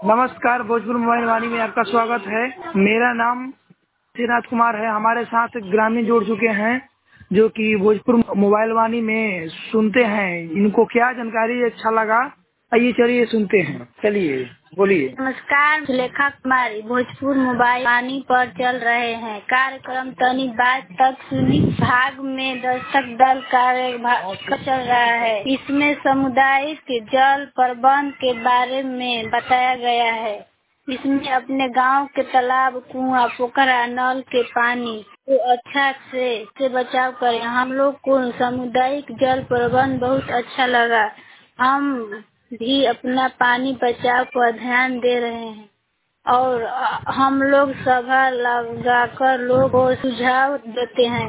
नमस्कार, भोजपुर मोबाइल वाणी में आपका स्वागत है। मेरा नाम श्रीनाथ कुमार है। हमारे साथ ग्रामीण जुड़ चुके हैं जो कि भोजपुर मोबाइल वाणी में सुनते हैं। इनको क्या जानकारी अच्छा लगा, आइए चलिए सुनते हैं। चलिए बोलिए। नमस्कार, सुलेखा कुमारी भोजपुर मोबाइल वाणी पर चल रहे हैं कार्यक्रम तनी बात तक सुनी। भाग में दर्शक दल कार्य चल रहा है। इसमें सामुदायिक जल प्रबंध के बारे में बताया गया है। इसमें अपने गांव के तालाब, कुआं, पोखरा, नल के पानी को अच्छा से बचाव करें। हम लोग को सामुदायिक जल प्रबंध बहुत अच्छा लगा। हम भी अपना पानी बचाव पर ध्यान दे रहे हैं और हम लोग सभा लगाकर लोगों को सुझाव देते हैं।